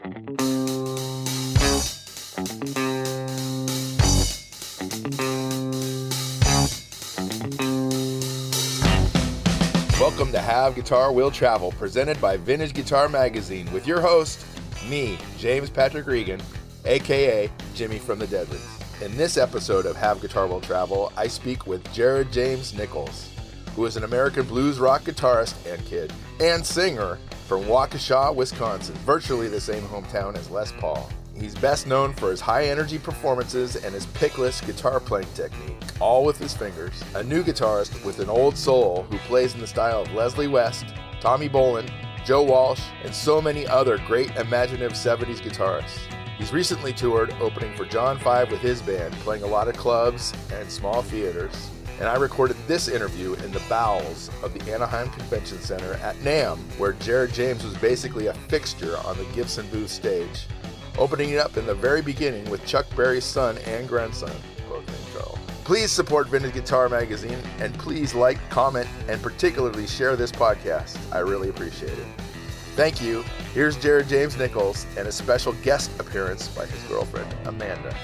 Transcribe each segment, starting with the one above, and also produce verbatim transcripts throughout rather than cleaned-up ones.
Welcome to Have Guitar Will Travel, presented by Vintage Guitar Magazine, with your host, me, James Patrick Regan, aka Jimmy from the Deadlands. In this episode of Have Guitar Will Travel, I speak with Jared James Nichols, who is an American blues rock guitarist and kid, and singer from Waukesha, Wisconsin, virtually the same hometown as Les Paul. He's best known for his high-energy performances and his pickless guitar playing technique, all with his fingers. A new guitarist with an old soul who plays in the style of Leslie West, Tommy Bolin, Joe Walsh, and so many other great imaginative seventies guitarists. He's recently toured, opening for John Five with his band, playing a lot of clubs and small theaters. And I recorded this interview in the bowels of the Anaheim Convention Center at NAMM, where Jared James was basically a fixture on the Gibson booth stage, opening it up in the very beginning with Chuck Berry's son and grandson, both named Charles. Please support Vintage Guitar Magazine, and please like, comment, and particularly share this podcast. I really appreciate it. Thank you. Here's Jared James Nichols and a special guest appearance by his girlfriend, Amanda.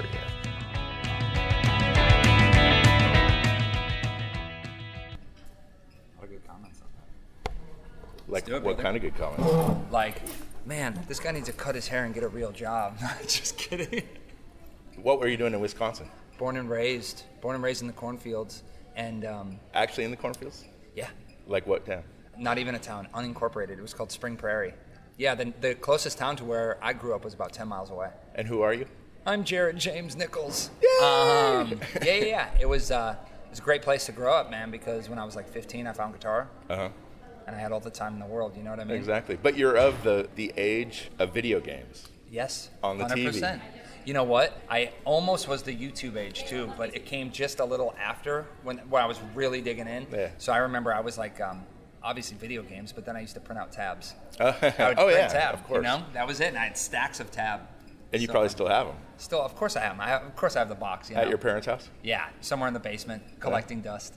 Like, it, what kind of good comments? Like, man, this guy needs to cut his hair and get a real job. Just kidding. What were you doing in Wisconsin? Born and raised. Born and raised in the cornfields. And um, Actually in the cornfields? Yeah. Like what town? Not even a town. Unincorporated. It was called Spring Prairie. Yeah, the, the closest town to where I grew up was about ten miles away. And who are you? I'm Jared James Nichols. Yay! Um, yeah, yeah, yeah. It was, uh, it was a great place to grow up, man, because when I was like fifteen, I found guitar. Uh-huh. And I had all the time in the world, you know what I mean? Exactly. But you're of the, the age of video games. Yes. On the one hundred percent. T V. You know what? I almost was the YouTube age too, but it came just a little after when, when I was really digging in. Yeah. So I remember I was like, um, obviously video games, but then I used to print out tabs. Uh, I would oh print yeah, tab, of course. You know, that was it, and I had stacks of tab. And you so, probably still have them. Still, of course I have them. I have, of course I have the box. You know? At your parents' house? Yeah, somewhere in the basement, collecting yeah. dust.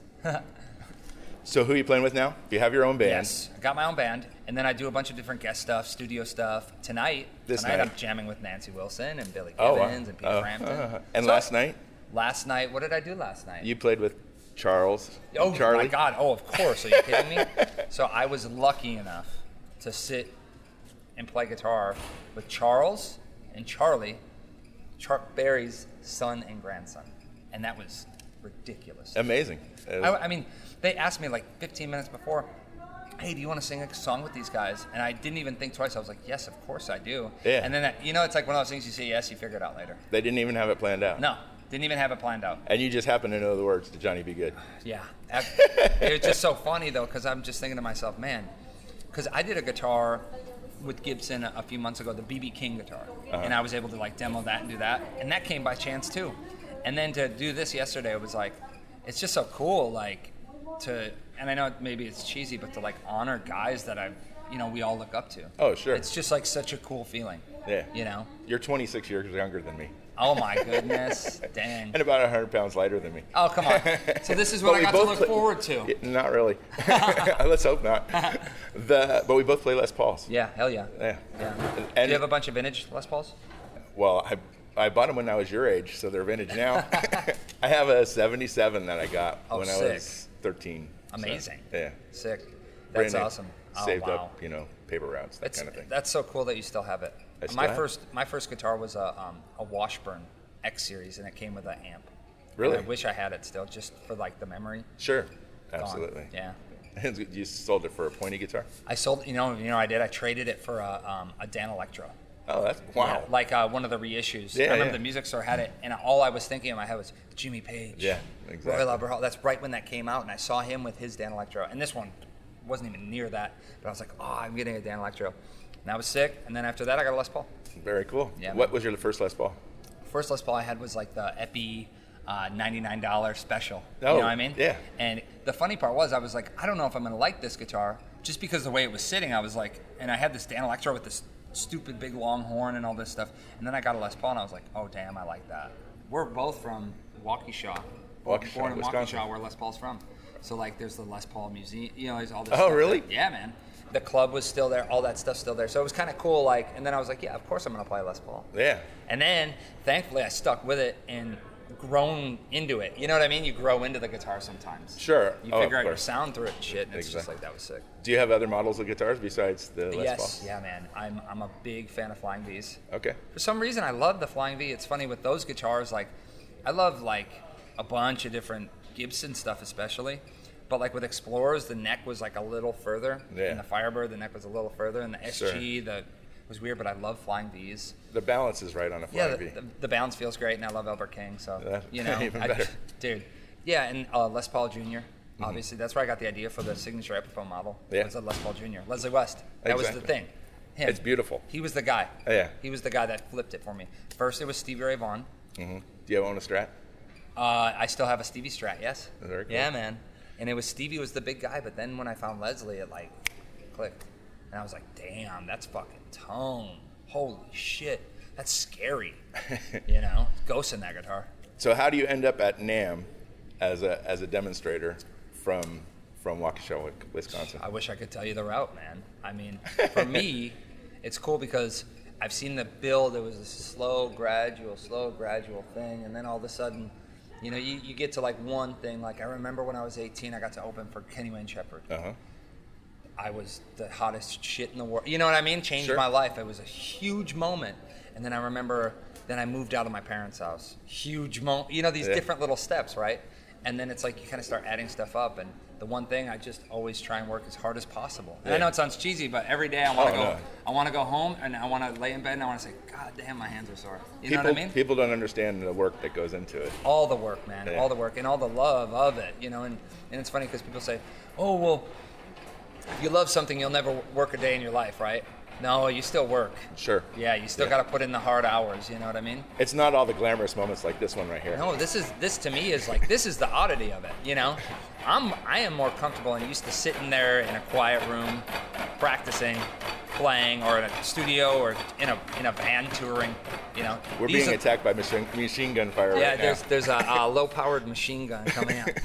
So who are you playing with now? You have your own band. Yes, I got my own band, and then I do a bunch of different guest stuff, studio stuff. Tonight, this tonight night. I'm jamming with Nancy Wilson and Billy oh, Gibbons wow. and Peter uh, Frampton. Uh, and so, last night? Last night, what did I do last night? You played with Charles. Oh Charlie. my God! Oh, of course. Are you kidding me? So I was lucky enough to sit and play guitar with Charles and Charlie, Chuck Berry's son and grandson, and that was ridiculous. Amazing. I, I mean, they asked me like fifteen minutes before, hey, do you want to sing a song with these guys? And I didn't even think twice. I was like, yes, of course I do. Yeah. And then, you know, it's like one of those things you say yes, you figure it out later. They didn't even have it planned out. No, didn't even have it planned out. And you just happen to know the words to Johnny Be Good. Yeah. It was just so funny, though, because I'm just thinking to myself, man, because I did a guitar with Gibson a few months ago, the B B King guitar. Uh-huh. And I was able to, like, demo that and do that. And that came by chance, too. And then to do this yesterday, it was like, it's just so cool, like, to, and I know maybe it's cheesy, but to like honor guys that I've, you know, we all look up to. Oh, sure. It's just like such a cool feeling. Yeah. You know? You're twenty-six years younger than me. Oh my goodness. Dang. And about one hundred pounds lighter than me. Oh, come on. So this is what I got to look play, forward to. Yeah, not really. Let's hope not. The, but we both play Les Pauls. Yeah, hell yeah. Yeah. Yeah. And, Do you have a bunch of vintage Les Pauls? Well, I I bought them when I was your age, so they're vintage now. I have a seventy-seven that I got oh, when sick. I was thirteen. Amazing. So, yeah. Sick. That's Brand awesome. Oh, saved wow. up, you know, paper routes, that that's, kind of thing. That's so cool that you still have it. I still my have first my first guitar was a um, a Washburn X series, and it came with an amp. Really? And I wish I had it still, just for like the memory. Sure. Absolutely. Gone. Yeah. And you sold it for a pointy guitar? I sold, you know, you know, I did. I traded it for a, um, a Dan Electro. Oh, that's wow! Yeah, like uh, one of the reissues. Yeah, I remember yeah. the music store had it, and all I was thinking in my head was Jimmy Page. Yeah, exactly. Roy Labor. That's right when that came out, and I saw him with his Dan Electro, and this one wasn't even near that. But I was like, oh, I'm getting a Dan Electro, and I was sick. And then after that, I got a Les Paul. Very cool. Yeah. What man. was your first Les Paul? First Les Paul I had was like the Epi uh, ninety-nine dollars special. Oh, you know what I mean? Yeah. And the funny part was, I was like, I don't know if I'm going to like this guitar, just because the way it was sitting. I was like, and I had this Dan Electro with this stupid big long horn and all this stuff. And then I got a Les Paul, and I was like, oh, damn, I like that. We're both from Waukesha. Waukesha, Born in Wisconsin. Waukesha, where Les Paul's from. So, like, there's the Les Paul Museum. You know, there's all this Oh, stuff. really? Yeah, man. the club was still there, all that stuff's still there. So it was kind of cool. Like, and then I was like, yeah, of course I'm gonna play Les Paul. Yeah. And then thankfully I stuck with it and grown into it. You know what I mean? You grow into the guitar sometimes. Sure. You Oh, figure of out your course. sound through it and shit. And it's Exactly. just like, that was sick. Do you have other models of guitars besides the Les Yes, Paul? yeah, man. I'm I'm a big fan of Flying V's. Okay. For some reason, I love the Flying V. It's funny with those guitars. Like, I love like a bunch of different Gibson stuff, especially. But like with Explorers, the neck was like a little further. Yeah. And the Firebird, the neck was a little further. And the S G, Sure. the was weird. But I love Flying V's. The balance is right on a Flying Yeah, V. the, the, the balance feels great, and I love Albert King. So That- you know, even I, better. dude. Yeah, and uh, Les Paul Junior Obviously, that's where I got the idea for the signature Epiphone model. Yeah. It was a Les Paul Junior Leslie West. That was the Exactly. thing. Him. It's beautiful. He was the guy. Oh, yeah. He was the guy that flipped it for me. First, it was Stevie Ray Vaughan. hmm Do you own a Strat? Uh, I still have a Stevie Strat, yes. Very cool. Yeah, man. And it was Stevie was the big guy, but then when I found Leslie, it like clicked. And I was like, damn, that's fucking tone. Holy shit. That's scary. You know? Ghost in that guitar. So how do you end up at NAMM as a as a demonstrator from from Waukesha, Wisconsin? I wish I could tell you the route, man. I mean, for me, it's cool because I've seen the build. It was a slow, gradual, slow, gradual thing. And then all of a sudden, you know, you, you get to like one thing. Like I remember when I was eighteen, I got to open for Kenny Wayne Shepherd. Uh-huh. I was the hottest shit in the world. You know what I mean? Changed Sure. my life. It was a huge moment. And then I remember, then I moved out of my parents' house. Huge moment. You know, these Yeah. different little steps, right? And then it's like you kind of start adding stuff up. And the one thing, I just always try and work as hard as possible. And I Yeah. know it sounds cheesy, but every day I want to Oh, go. no. I want to go home and I want to lay in bed and I want to say, God damn, my hands are sore. You people, know what I mean? People don't understand the work that goes into it. All the work, man. Yeah. All the work and all the love of it. You know, and, and it's funny because people say, oh, well, if you love something, you'll never work a day in your life, right? No, you still work. Sure. Yeah, you still Yeah. got to put in the hard hours. You know what I mean? It's not all the glamorous moments like this one right here. No, this is this to me is like this is the oddity of it. You know, I'm I am more comfortable and used to sitting there in a quiet room, practicing, playing, or in a studio, or in a in a van touring. You know, We're These being are- attacked by machine, machine gun fire Yeah, right there's now. there's a, a low-powered machine gun coming out.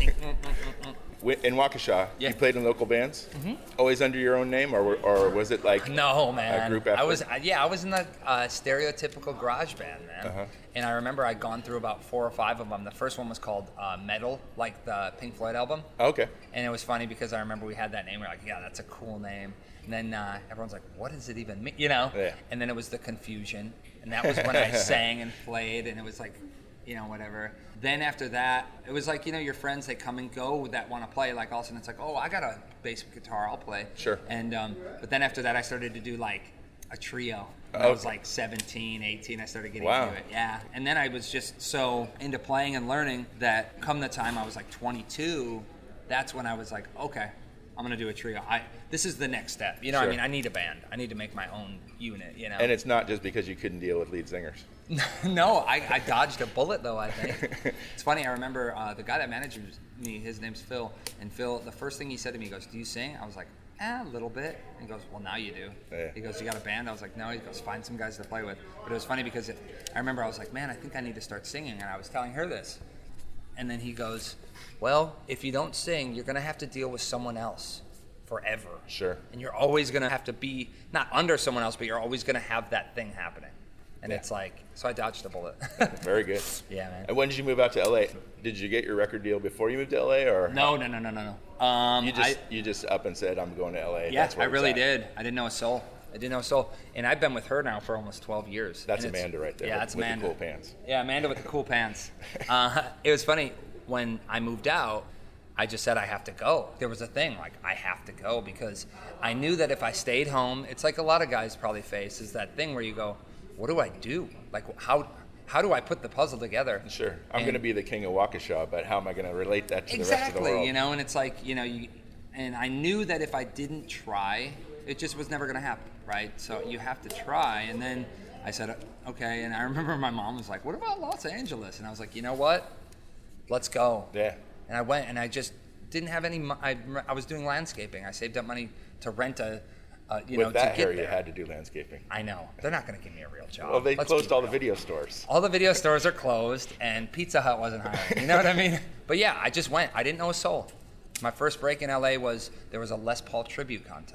Wi- In Waukesha, Yeah. you played in local bands? Mm-hmm. Always under your own name, or were- or was it like No, man. group I effort? was, I- yeah, I was in the uh, stereotypical garage band, man. Uh-huh. And I remember I'd gone through about four or five of them. The first one was called uh, Metal, like the Pink Floyd album. Okay. And it was funny because I remember we had that name. We are like, yeah, that's a cool name. And then uh, everyone's like, what does it even mean? You know? Yeah. And then it was the Confusion. And that was when I sang and played, and it was like, you know, whatever. Then after that, it was like, you know, your friends, they come and go that want to play. Like all of a sudden it's like, oh, I got a bass guitar, I'll play. Sure. And um, but then after that, I started to do like a trio. When I Okay. was like seventeen, eighteen, I started getting Wow. into it. Yeah. And then I was just so into playing and learning that come the time I was like twenty-two, that's when I was like, okay, I'm going to do a trio. I This is the next step. You know what Sure. I mean? I need a band. I need to make my own unit, you know? And it's not just because you couldn't deal with lead singers. No, I, I dodged a bullet though, I think. It's funny, I remember uh, the guy that manages me, his name's Phil, and Phil, the first thing he said to me, he goes, do you sing? I was like, eh, a little bit. And he goes, well, now you do. Yeah. He goes, you got a band? I was like, no. He goes, find some guys to play with. But it was funny because it, I remember I was like, man, I think I need to start singing, and I was telling her this. And then he goes, well, if you don't sing, you're going to have to deal with someone else forever. Sure. And you're always going to have to be, not under someone else, but you're always going to have that thing happening. And Yeah. it's like, so I dodged a bullet. Very good. Yeah, man. And when did you move out to L A? Did you get your record deal before you moved to L A, or No, no, no, no, no, no. Um, you just I, you just up and said I'm going to L A? yeah, That's where I it's really at. did. I didn't know a soul. I didn't know a soul. And I've been with her now for almost twelve years. That's And it's- Amanda right there. Yeah, with, that's with Amanda. the cool pants. Yeah, Amanda with the cool pants. Uh, it was funny, when I moved out, I just said I have to go. There was a thing, like, I have to go, because I knew that if I stayed home, it's like a lot of guys probably face, is that thing where you go, what do I do? Like, how how do I put the puzzle together? Sure. I'm And- going to be the king of Waukesha, but how am I going to relate that to the rest of the Exactly, world? you know, and it's like, you know, you, and I knew that if I didn't try, it just was never going to happen, right? So you have to try. And then I said, okay. And I remember my mom was like, what about Los Angeles? And I was like, you know what? Let's go. Yeah. And I went, and I just didn't have any, mo- I, I was doing landscaping. I saved up money to rent a, uh, you With know, that to get hair, there. you had to do landscaping. I know. They're not going to give me a real job. Well, they Let's closed be all the real. video stores. All the video stores are closed, and Pizza Hut wasn't hiring. You know what I mean? But yeah, I just went. I didn't know a soul. My first break in L A was, there was a Les Paul tribute contest.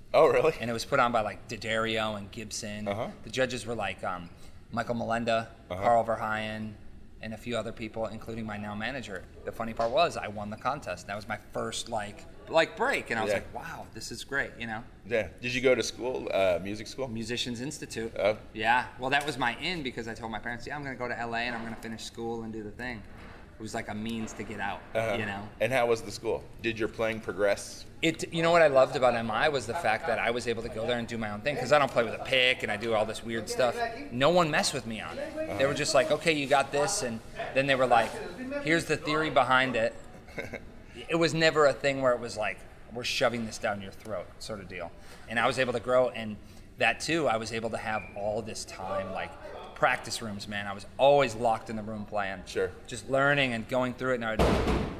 Oh, really? And it was put on by like D'Addario and Gibson. Uh-huh. The judges were like um, Michael Melenda, uh-huh. Carl Verheyen, and a few other people, including my now manager. The funny part was I won the contest. That was my first like like break, and I was yeah. like, wow, this is great, you know? Yeah. Did you go to school, uh, music school? Musicians Institute. Oh. Yeah. Well, that was my in because I told my parents, yeah, I'm going to go to L A and I'm going to finish school and do the thing. It was like a means to get out, uh-huh. you know? And how was the school? Did your playing progress? It, you know what I loved about M I was the fact that I was able to go there and do my own thing because I don't play with a pick and I do all this weird stuff. No one messed with me on it. Uh-huh. They were just like, okay, you got this, and then they were like, here's the theory behind it. It was never a thing where it was like, we're shoving this down your throat sort of deal. And I was able to grow, and that too, I was able to have all this time, like practice rooms, man. I was always locked in the room playing. Sure. Just learning and going through it, and I would,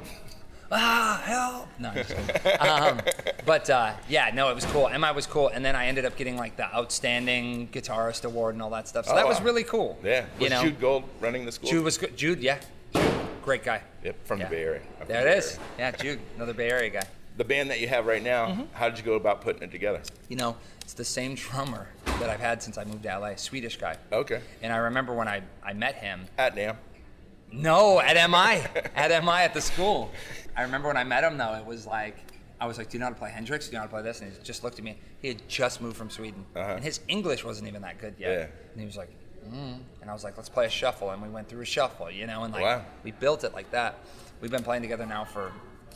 ah, help. No, I'm just kidding. um, but uh, yeah, no, it was cool. M I was cool, and then I ended up getting like the outstanding guitarist award and all that stuff. So oh, that was really cool. Yeah. Was you know? Jude Gold running the school? Jude was good. Jude, yeah. Jude, great guy. Yep, from yeah. the Bay Area. I'm There it is. Yeah, Jude, another Bay Area guy. The band that you have right now, mm-hmm. how did you go about putting it together? You know, it's the same drummer that I've had since I moved to L A, Swedish guy. Okay. And I remember when I, I met him. At NAMM? No, at M I. At M I at the school. I remember when I met him, though, it was like, I was like, do you know how to play Hendrix? Do you know how to play this? And he just looked at me. He had just moved from Sweden. Uh-huh. And his English wasn't even that good yet. Yeah. And he was like, mm. And I was like, let's play a shuffle. And we went through a shuffle, you know, and like, wow. we built it like that. We've been playing together now for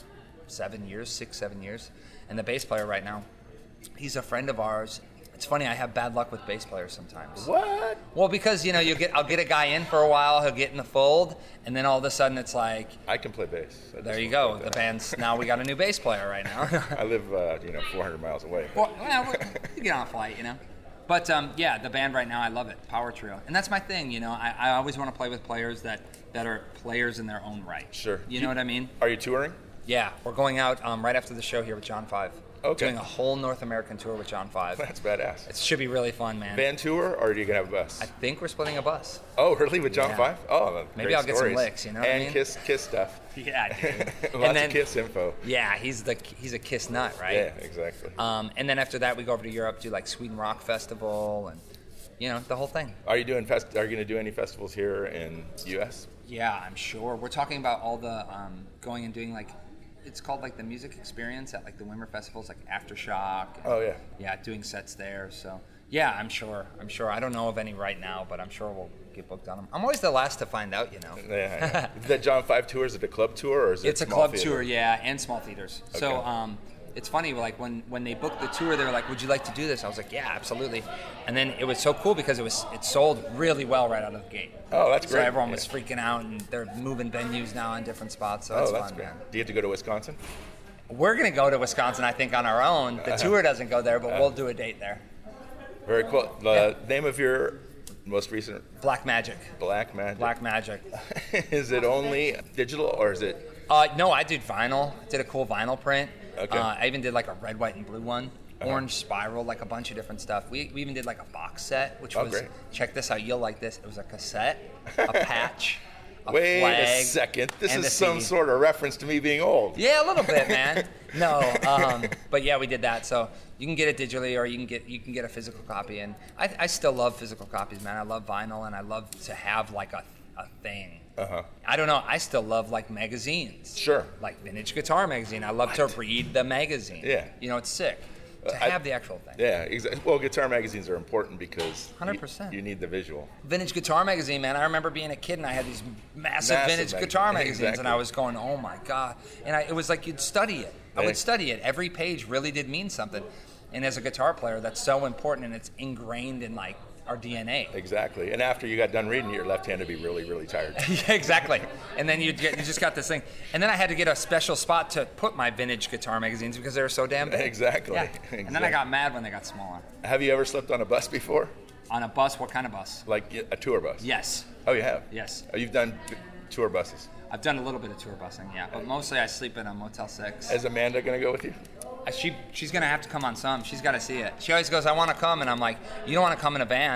seven years, six, seven years. And the bass player right now, he's a friend of ours. It's funny, I have bad luck with bass players sometimes. What? Well, because, you know, you get I'll get a guy in for a while, he'll get in the fold, and then all of a sudden it's like... I can play bass. I there you go. The band's... Now we got a new bass player right now. I live, uh, you know, four hundred miles away. Well, well you get on a flight, you know. But, um, yeah, the band right now, I love it. Power trio. And that's my thing, you know. I, I always want to play with players that, that are players in their own right. Sure. You know you, what I mean? Are you touring? Yeah. We're going out um, right after the show here with John Five. Okay. Doing a whole North American tour with John Five. That's badass. It should be really fun, man. Van tour, or are you gonna have a bus? I think we're splitting a bus. Oh, really? With John yeah. Five? Oh, maybe great I'll get stories. some licks. You know what and I mean? Kiss, Kiss stuff. Yeah, dude. Lots and then, of Kiss info. Yeah, he's the he's a Kiss nut, right? Yeah, exactly. Um, and then after that, we go over to Europe, do like Sweden Rock Festival, and you know the whole thing. Are you doing fest? Are you gonna do any festivals here in U S? Yeah, I'm sure. We're talking about all the um, going and doing like. It's called like the music experience at like the Wimmer festivals, like Aftershock. And, oh yeah. Yeah, doing sets there. So yeah, I'm sure. I'm sure. I don't know of any right now, but I'm sure we'll get booked on them. I'm always the last to find out, you know. Yeah. The John Five tour, is it a club tour or is it? It's a small club theater? tour, yeah, and small theaters. Okay. So um, it's funny, like when when they booked the tour, they were like, "Would you like to do this?" I was like, "Yeah, absolutely." And then it was so cool because it was it sold really well right out of the gate. Oh, that's so great. So everyone yeah. was freaking out, and they're moving venues now in different spots. So it's oh, that's fun, great. man. Do you have to go to Wisconsin? We're going to go to Wisconsin, I think, on our own. The tour doesn't go there, but uh, we'll do a date there. Very cool. The yeah. name of your most recent? Black Magic. Black Magic. Black Magic. Is it only digital or is it? Uh, no, I did vinyl. I did a cool vinyl print. Okay. Uh, I even did like a red, white, and blue one. Uh-huh. Orange Spiral, like a bunch of different stuff. We, we even did like a box set, which oh, was, great. Check this out, you'll like this. It was a cassette, a patch, a Wait flag, a second. This is some C D. sort of reference to me being old. Yeah, a little bit, man. No, um, but yeah, we did that. So you can get it digitally, or you can get you can get a physical copy. And I, I still love physical copies, man. I love vinyl, and I love to have like a a thing. Uh-huh. I don't know. I still love like magazines. Sure. Like Vintage Guitar Magazine. I love what? to read the magazine. Yeah. You know, it's sick. To have I, the actual thing. Yeah, exactly. Well, guitar magazines are important because one hundred percent. You, you need the visual. Vintage Guitar Magazine, man. I remember being a kid and I had these massive, massive vintage magazine. guitar magazines, exactly. And I was going, oh my God. And I, it was like you'd study it. I yeah. would study it. Every page really did mean something. And as a guitar player, that's so important, and it's ingrained in like our D N A. Exactly. And after you got done reading it, your left hand would be really, really tired. Yeah, exactly. And then you get, you just got this thing. And then I had to get a special spot to put my vintage guitar magazines because they were so damn big. Exactly. Yeah. exactly. And then I got mad when they got smaller. Have you ever slept on a bus before? On a bus? What kind of bus? Like a tour bus? Yes. Oh, you have? Yes. Oh, you've done tour buses? I've done a little bit of tour busing, yeah. But mostly I sleep in a Motel six. Is Amanda going to go with you? Uh, she She's going to have to come on some. She's got to see it. She always goes, I want to come. And I'm like, you don't want to come in a van.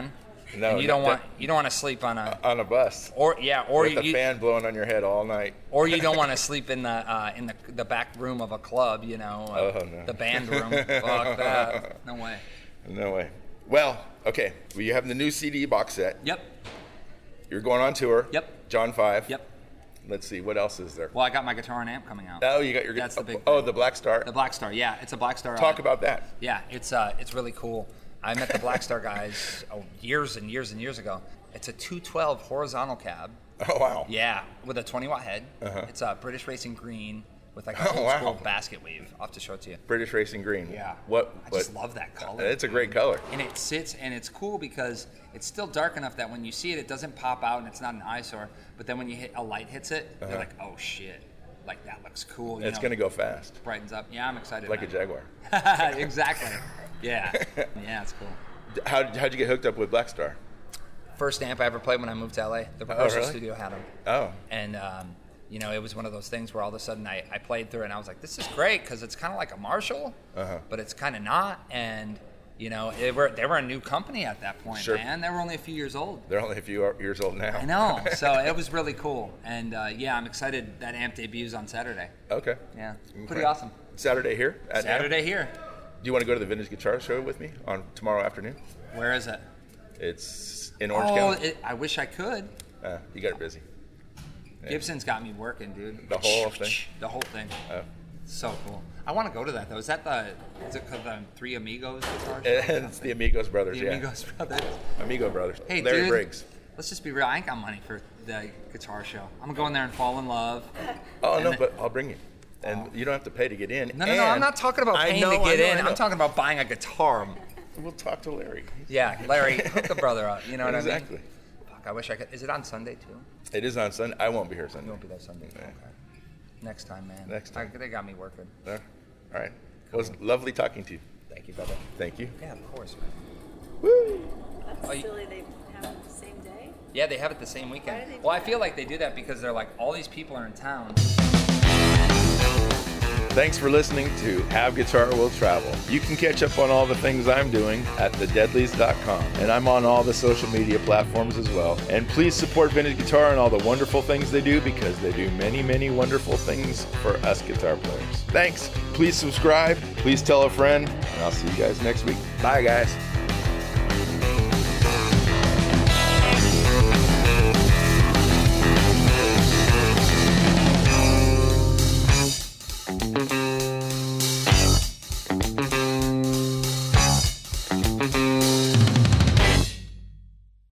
No, and you don't not want that- you don't want to sleep on a on a bus. or yeah or With you, the you fan blowing on your head all night. or you don't want to sleep in the uh, in the the back room of a club. You know, uh, Oh, no. the band room. Fuck that. No way. No way. Well, okay. Well, you have the new C D box set. Yep. You're going on tour. Yep. John five. Yep. Let's see. What else is there? Well, I got my guitar and amp coming out. Oh, you got your. That's the big Oh, thing. the Black Star. The Black Star. Yeah, it's a Black Star. Talk uh, about that. Yeah, it's uh, it's really cool. I met the Black Star guys oh, years and years and years ago. It's a two twelve horizontal cab. Oh wow. Yeah, with a twenty watt head. Uh-huh. It's a British Racing green with like Oh, a old wow. school basket weave. I'll have to show it to you. British Racing Green. Yeah. What? I what just love that color. It's a great color. And it sits, and it's cool because it's still dark enough that when you see it, it doesn't pop out, and it's not an eyesore. But then when you hit a light hits it, Uh-huh. they're like, oh shit, like that looks cool. You It's know? gonna go fast, brightens up. Yeah, I'm excited. like a man. Jaguar. Exactly. Yeah. Yeah, it's cool. How how'd you get hooked up with Black Star? First amp I ever played when I moved to L A. The rehearsal really? studio had them. Oh. And, um, you know, it was one of those things where all of a sudden I, I played through it and I was like, this is great because it's kind of like a Marshall, Uh-huh. but it's kind of not. And, you know, they were, they were a new company at that point, Sure. man. They were only a few years old. They're only a few years old now. I know. So it was really cool. And, uh, yeah, I'm excited that amp debuts on Saturday. Okay. Yeah. Pretty Okay. awesome. Saturday here. At Saturday here. Do you want to go to the Vintage Guitar Show with me on tomorrow afternoon? Where is it? It's in Orange Oh, County. it, I wish I could. Uh, you got it busy. Yeah. Gibson's got me working, dude. The whole thing? The whole thing. Oh. So cool. I want to go to that though. Is that the? Is it called the Three Amigos guitar show? And it's the Amigos Brothers. The yeah. Amigos brothers. Amigo Brothers. Hey, Larry dude. Briggs. Let's just be real. I ain't got money for the guitar show. I'm gonna go in there and fall in love. Oh And no, then- but I'll bring you, and you don't have to pay to get in. No, no, no. I'm And not talking about I paying know, to I get know, in. I know. I'm talking about buying a guitar. We'll talk to Larry. Yeah, Larry, hook the brother up. You know what I Exactly. mean? Fuck, I wish I could. Is it on Sunday too? It is on Sunday. I won't be here Sunday. You won't be there Sunday. Yeah. Okay. Next time, man. Next time. I, they got me working. There. All right. Well, it was lovely talking to you. Thank you, brother. Thank you. Yeah, of course, man. Woo! That's Oh, you- silly they have it the same day. Yeah, they have it the same Why weekend. do they do Well, I that? feel like they do that because they're like, all these people are in town. Thanks for listening to Have Guitar Will Travel. You can catch up on all the things I'm doing at the deadlies dot com. And I'm on all the social media platforms as well. And please support Vintage Guitar and all the wonderful things they do because they do many, many wonderful things for us guitar players. Thanks. Please subscribe. Please tell a friend. And I'll see you guys next week. Bye, guys.